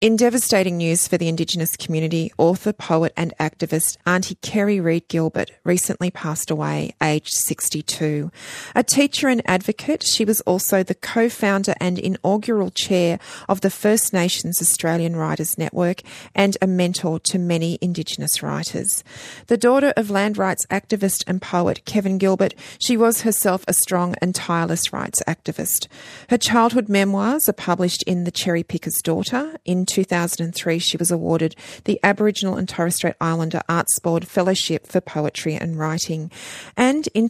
In devastating news for the Indigenous community, author, poet and activist Auntie Kerry Reid Gilbert recently passed away, aged 62. A teacher and advocate, she was also the co-founder and inaugural chair of the First Nations Australian Writers Network and a mentor to many Indigenous writers. The daughter of land rights activist and poet Kevin Gilbert, she was herself a strong and tireless rights activist. Her childhood memoirs are published in The Cherry Picker's Daughter. In 2003, she was awarded the Aboriginal and Torres Strait Islander Arts Board Fellowship for Poetry and Writing. And in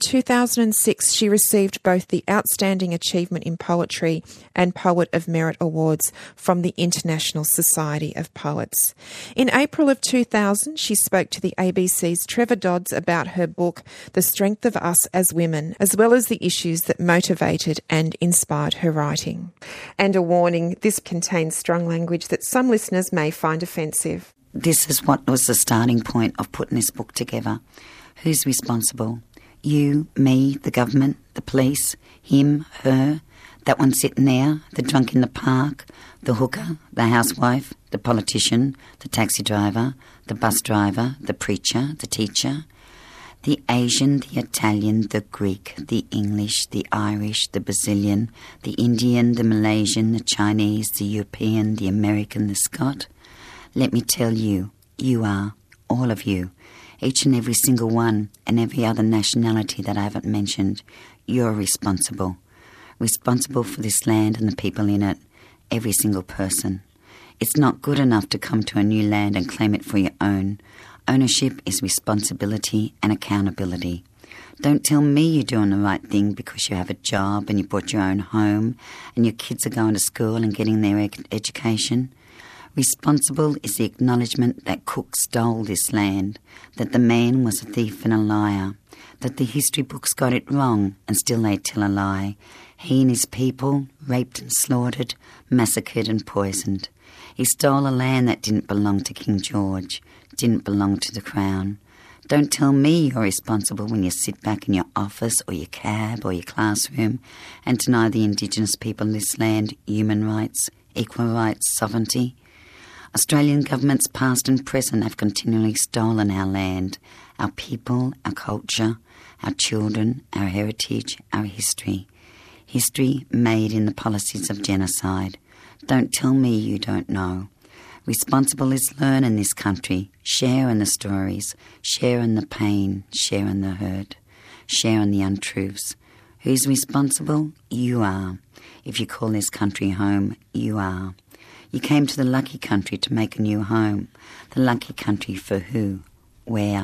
2006, she received both the Outstanding Achievement in Poetry and Poet of Merit Awards from the International Society of Poets. In April of 2000, she spoke to the ABC's Trevor Dodds about her book, The Strength of Us as Women, as well as the issues that motivated and inspired her writing. And a warning, this contains strong language that some listeners may find offensive. This is what was the starting point of putting this book together. Who's responsible? You, me, the government, the police, him, her, that one sitting there, the drunk in the park, the hooker, the housewife, the politician, the taxi driver, the bus driver, the preacher, the teacher, the Asian, the Italian, the Greek, the English, the Irish, the Brazilian, the Indian, the Malaysian, the Chinese, the European, the American, the Scot. Let me tell you, you are, all of you, each and every single one, and every other nationality that I haven't mentioned, you're responsible. Responsible for this land and the people in it, every single person. It's not good enough to come to a new land and claim it for your own. Ownership is responsibility and accountability. Don't tell me you're doing the right thing because you have a job and you bought your own home and your kids are going to school and getting their education. Responsible is the acknowledgement that Cook stole this land, that the man was a thief and a liar, that the history books got it wrong and still they tell a lie. He and his people raped and slaughtered, massacred and poisoned. He stole a land that didn't belong to King George, didn't belong to the Crown. Don't tell me you're responsible when you sit back in your office or your cab or your classroom and deny the Indigenous people of this land human rights, equal rights, sovereignty. Australian governments past and present have continually stolen our land, our people, our culture, our children, our heritage, our history. History made in the policies of genocide. Don't tell me you don't know. Responsible is learn in this country, share in the stories, share in the pain, share in the hurt, share in the untruths. Who's responsible? You are. If you call this country home, you are. You came to the lucky country to make a new home. The lucky country for who? Where?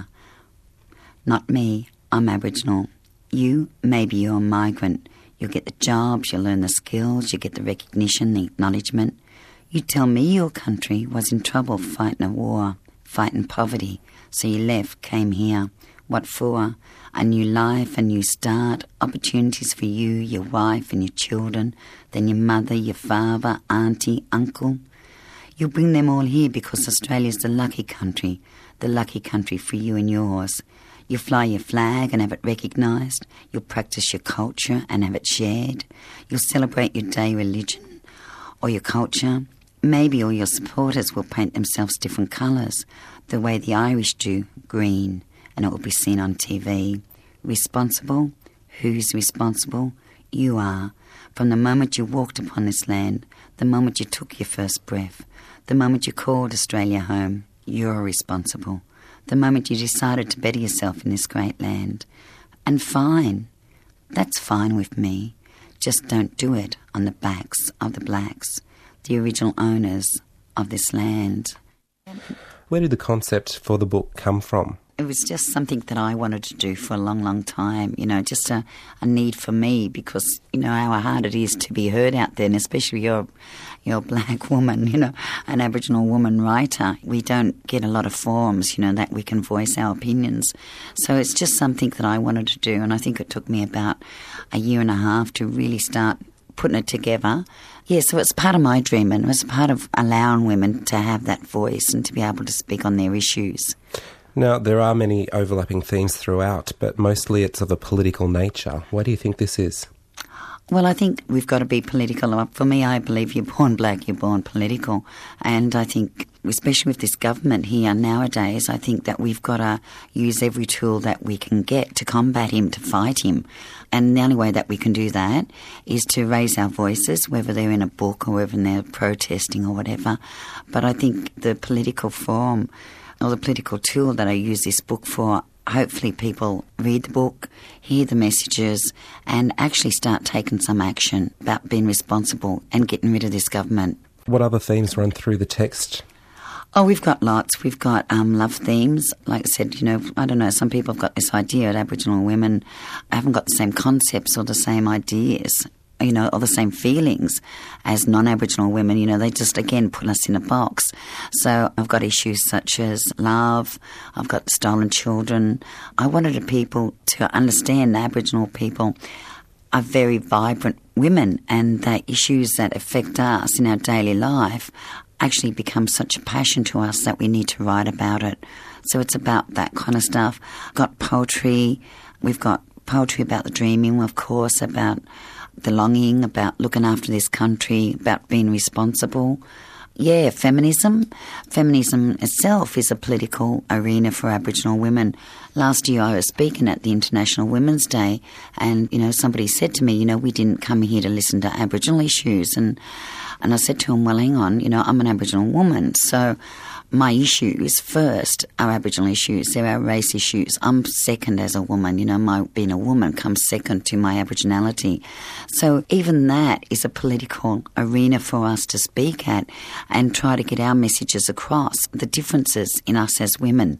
Not me. I'm Aboriginal. You, maybe you're a migrant. You'll get the jobs, you'll learn the skills, you get the recognition, the acknowledgement. You tell me your country was in trouble fighting a war, fighting poverty, so you left, came here. What for? A new life, a new start, opportunities for you, your wife and your children, then your mother, your father, auntie, uncle. You'll bring them all here because Australia's the lucky country for you and yours. You fly your flag and have it recognised. You'll practice your culture and have it shared. You'll celebrate your day religion or your culture. Maybe all your supporters will paint themselves different colours, the way the Irish do, green, and it will be seen on TV. Responsible? Who's responsible? You are. From the moment you walked upon this land, the moment you took your first breath, the moment you called Australia home, you're responsible. The moment you decided to better yourself in this great land. And fine. That's fine with me. Just don't do it on the backs of the blacks, the original owners of this land. Where did the concept for the book come from? It was just something that I wanted to do for a long, long time, just a need for me because, how hard it is to be heard out there, and especially you're a black woman, an Aboriginal woman writer. We don't get a lot of forums, that we can voice our opinions. So it's just something that I wanted to do, and I think it took me about a year and a half to really start putting it together. Yeah, so it's part of my dream, and it was part of allowing women to have that voice and to be able to speak on their issues. Now, there are many overlapping themes throughout, but mostly it's of a political nature. Why do you think this is? Well, I think we've got to be political. For me, I believe you're born black, you're born political. And I think, especially with this government here nowadays, I think that we've got to use every tool that we can get to combat him, to fight him. And the only way that we can do that is to raise our voices, whether they're in a book or whether they're protesting or whatever. But I think the political forum or the political tool that I use this book for, hopefully people read the book, hear the messages, and actually start taking some action about being responsible and getting rid of this government. What other themes run through the text? Oh, we've got lots. We've got love themes. Like I said, I don't know, some people have got this idea that Aboriginal women haven't got the same concepts or the same ideas, or the same feelings as non-Aboriginal women. They just, again, put us in a box. So I've got issues such as love. I've got stolen children. I wanted people to understand that Aboriginal people are very vibrant women, and the issues that affect us in our daily life actually become such a passion to us that we need to write about it. So it's about that kind of stuff. Got poetry. We've got poetry about the dreaming, of course, about the longing, about looking after this country, about being responsible. Yeah, feminism. Feminism itself is a political arena for Aboriginal women. Last year I was speaking at the International Women's Day, and, somebody said to me, we didn't come here to listen to Aboriginal issues. And I said to him, well, hang on, I'm an Aboriginal woman, so my issues first are Aboriginal issues. They're our race issues. I'm second as a woman. My being a woman comes second to my Aboriginality. So even that is a political arena for us to speak at and try to get our messages across, the differences in us as women.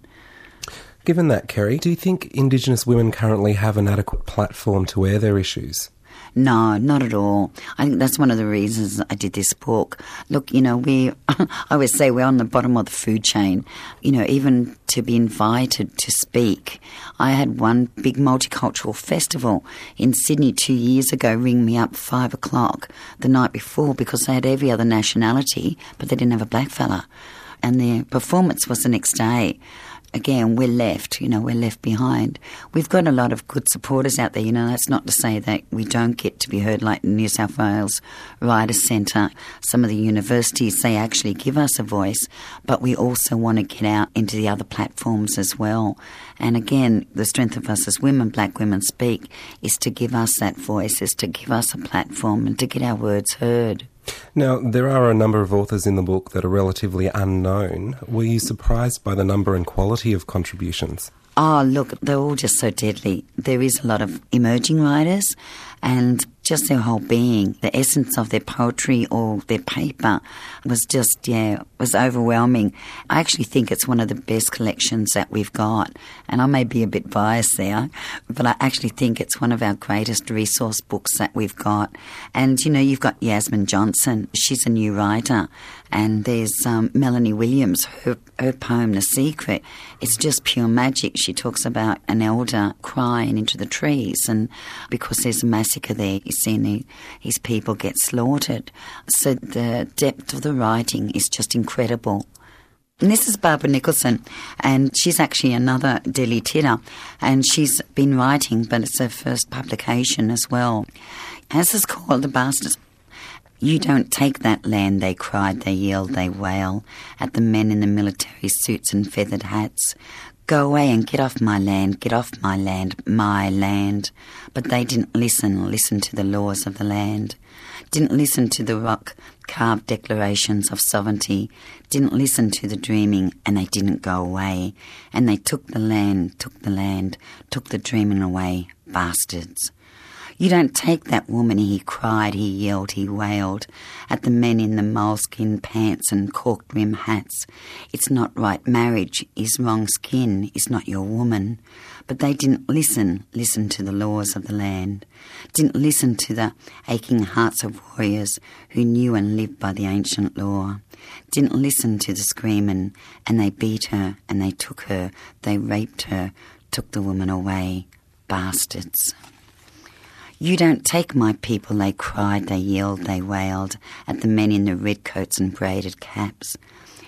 Given that, Kerry, do you think Indigenous women currently have an adequate platform to air their issues? No, not at all. I think that's one of the reasons I did this book. Look, I always say we're on the bottom of the food chain. Even to be invited to speak. I had one big multicultural festival in Sydney 2 years ago ring me up 5 o'clock the night before because they had every other nationality, but they didn't have a black fella. And their performance was the next day. Again, we're left behind. We've got a lot of good supporters out there, that's not to say that we don't get to be heard, like the New South Wales Writers' Centre. Some of the universities, they actually give us a voice, but we also want to get out into the other platforms as well. And again, the strength of us as women, black women speak, is to give us that voice, is to give us a platform and to get our words heard. Now, there are a number of authors in the book that are relatively unknown. Were you surprised by the number and quality of contributions? Oh, look, they're all just so deadly. There is a lot of emerging writers, and just their whole being, the essence of their poetry or their paper was just, was overwhelming. I actually think it's one of the best collections that we've got, and I may be a bit biased there, but I actually think it's one of our greatest resource books that we've got. And, you've got Yasmin Johnson. She's a new writer. And there's Melanie Williams, her poem, The Secret. It's just pure magic. She talks about an elder crying into the trees, and because there's a massacre there, he's seen his people get slaughtered. So the depth of the writing is just incredible. And this is Barbara Nicholson, and she's actually another Delhi Titter, and she's been writing, but it's her first publication as well. This is called The Bastards. You don't take that land, they cried, they yelled, they wail at the men in the military suits and feathered hats. Go away and get off my land, my land. But they didn't listen to the laws of the land. Didn't listen to the rock-carved declarations of sovereignty. Didn't listen to the dreaming, and they didn't go away. And they took the land, took the dreaming away, bastards. You don't take that woman, he cried, he yelled, he wailed at the men in the moleskin pants and corked rim hats. It's not right marriage, is wrong skin, is not your woman. But they didn't listen to the laws of the land. Didn't listen to the aching hearts of warriors who knew and lived by the ancient law. Didn't listen to the screaming, and they beat her, and they took her, they raped her, took the woman away, bastards. You don't take my people, they cried, they yelled, they wailed at the men in the red coats and braided caps.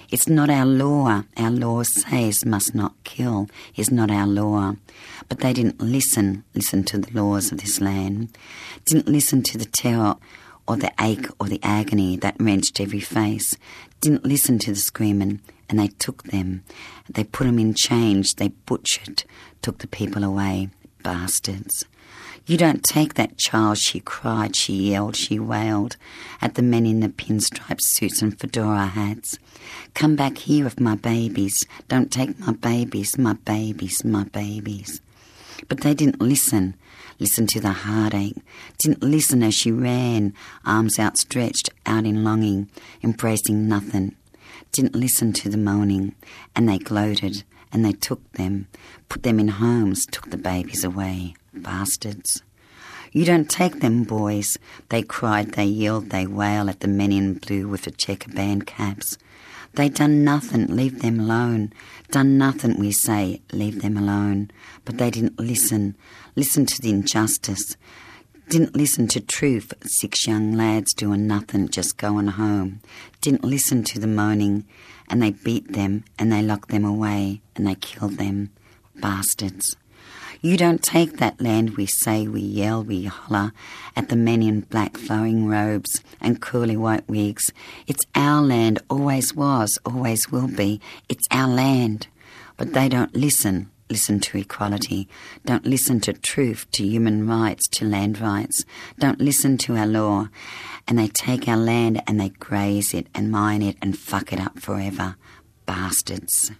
It's not our law. Our law says must not kill is not our law. But they didn't listen to the laws of this land, didn't listen to the terror or the ache or the agony that wrenched every face, didn't listen to the screaming, and they took them. They put them in chains, they butchered, took the people away. Bastards. You don't take that child, she cried, she yelled, she wailed at the men in the pinstripe suits and fedora hats. Come back here with my babies. Don't take my babies, my babies, my babies. But they didn't listen to the heartache, didn't listen as she ran, arms outstretched, out in longing, embracing nothing. Didn't listen to the moaning, and they gloated, and they took them, put them in homes, took the babies away. Bastards. You don't take them, boys. They cried, they yelled, they wailed at the men in blue with the checker band caps. They done nothing, leave them alone. Done nothing, we say, leave them alone. But they didn't listen to the injustice. Didn't listen to truth, 6 young lads doing nothing, just going home. Didn't listen to the moaning, and they beat them, and they locked them away, and they killed them. Bastards. You don't take that land, we say, we yell, we holler at the men in black flowing robes and curly white wigs. It's our land, always was, always will be. It's our land. But they don't listen to equality, don't listen to truth, to human rights, to land rights, don't listen to our law. And they take our land and they graze it and mine it and fuck it up forever. Bastards.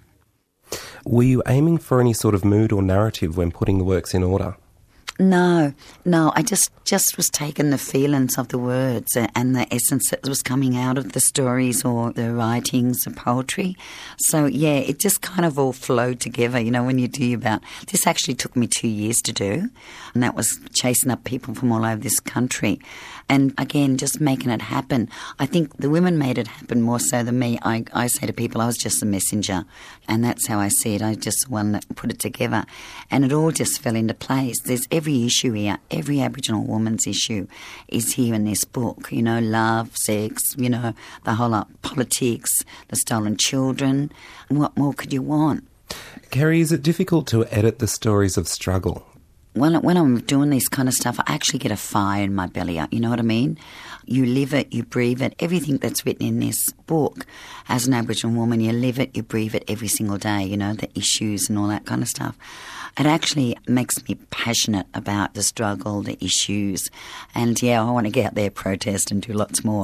Were you aiming for any sort of mood or narrative when putting the works in order? No, I just was taking the feelings of the words and the essence that was coming out of the stories or the writings, the poetry. So, yeah, it just kind of all flowed together, when you do about... This actually took me 2 years to do, and that was chasing up people from all over this country. And, again, just making it happen. I think the women made it happen more so than me. I say to people, I was just a messenger, and that's how I see it. I was just the one that put it together. And it all just fell into place. There's every issue here, every Aboriginal woman's issue is here in this book. Love, sex, the whole lot, politics, the stolen children. What more could you want? Kerry, is it difficult to edit the stories of struggle? When I'm doing this kind of stuff, I actually get a fire in my belly, you know what I mean? You live it, you breathe it. Everything that's written in this book, as an Aboriginal woman, you live it, you breathe it every single day, the issues and all that kind of stuff. It actually makes me passionate about the struggle, the issues. And, yeah, I want to get out there, protest and do lots more,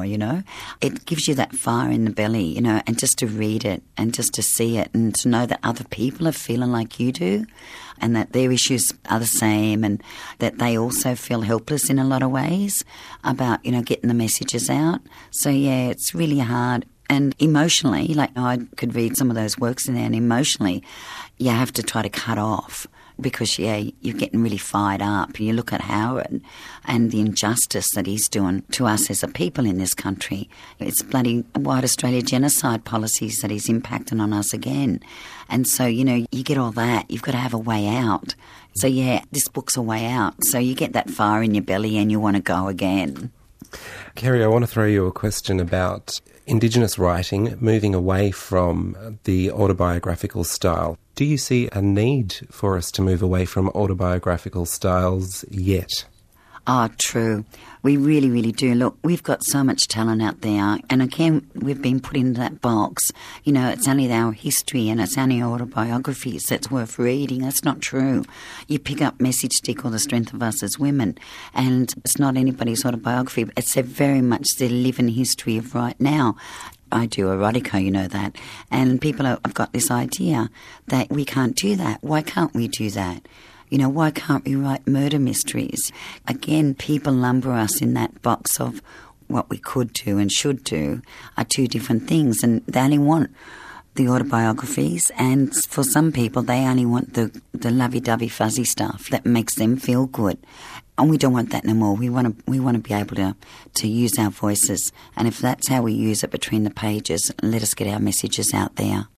It gives you that fire in the belly, and just to read it and just to see it and to know that other people are feeling like you do and that their issues are the same and that they also feel helpless in a lot of ways about, getting the messages out. So, yeah, it's really hard. And emotionally, I could read some of those works in there, and emotionally you have to try to cut off because, yeah, you're getting really fired up. You look at Howard and the injustice that he's doing to us as a people in this country. It's bloody white Australia genocide policies that he's impacting on us again. And so, you get all that. You've got to have a way out. So, yeah, this book's a way out. So you get that fire in your belly and you want to go again. Kerry, I want to throw you a question about Indigenous writing, moving away from the autobiographical style. Do you see a need for us to move away from autobiographical styles yet? Oh, true. We really, really do. Look, we've got so much talent out there, and again, we've been put into that box. It's only our history and it's only autobiographies that's worth reading. That's not true. You pick up Message Stick or The Strength of Us as Women, and it's not anybody's autobiography. It's very much their living history of right now. I do erotica, you know that. And people have got this idea that we can't do that. Why can't we do that? Why can't we write murder mysteries? Again, people lumber us in that box of what we could do and should do are two different things. And they only want the autobiographies, and for some people, they only want the lovey-dovey fuzzy stuff that makes them feel good. And we don't want that no more. We want to be able to use our voices. And if that's how we use it between the pages, let us get our messages out there.